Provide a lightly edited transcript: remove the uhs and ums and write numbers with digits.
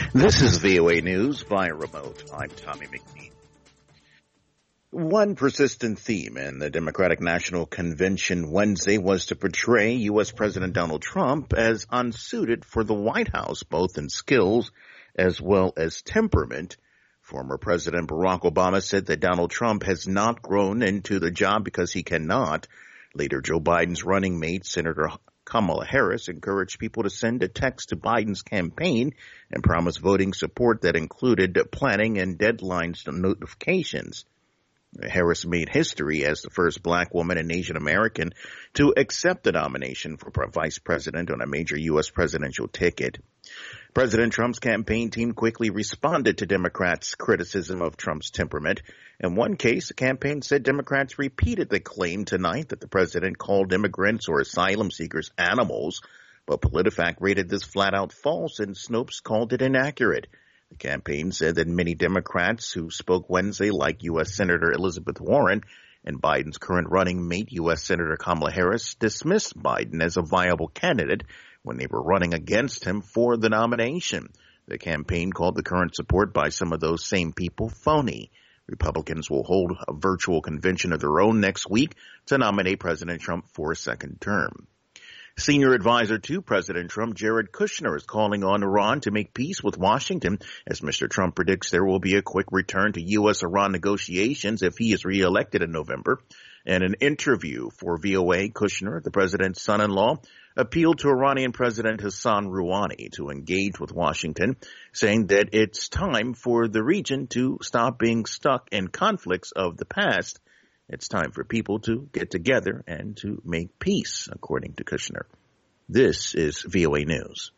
This is VOA News via remote. I'm Tommy McNeil. One persistent theme in the Democratic National Convention Wednesday was to portray U.S. President Donald Trump as unsuited for the White House, both in skills as well as temperament. Former President Barack Obama said that Donald Trump has not grown into the job because he cannot. Later, Joe Biden's running mate, Senator Kamala Harris, encouraged people to send a text to Biden's campaign and promise voting support that included planning and deadlines to notifications. Harris made history as the first black woman and Asian American to accept the nomination for vice president on a major U.S. presidential ticket. President Trump's campaign team quickly responded to Democrats' criticism of Trump's temperament. In one case, the campaign said Democrats repeated the claim tonight that the president called immigrants or asylum seekers animals, but PolitiFact rated this flat out false and Snopes called it inaccurate. The campaign said that many Democrats who spoke Wednesday, like U.S. Senator Elizabeth Warren and Biden's current running mate, U.S. Senator Kamala Harris, dismissed Biden as a viable candidate when they were running against him for the nomination. The campaign called the current support by some of those same people phony. Republicans will hold a virtual convention of their own next week to nominate President Trump for a second term. Senior advisor to President Trump, Jared Kushner, is calling on Iran to make peace with Washington as Mr. Trump predicts there will be a quick return to U.S.-Iran negotiations if he is reelected in November. In an interview for VOA, Kushner, the president's son-in-law, appealed to Iranian President Hassan Rouhani to engage with Washington, saying that it's time for the region to stop being stuck in conflicts of the past. It's time for people to get together and to make peace, according to Kushner. This is VOA News.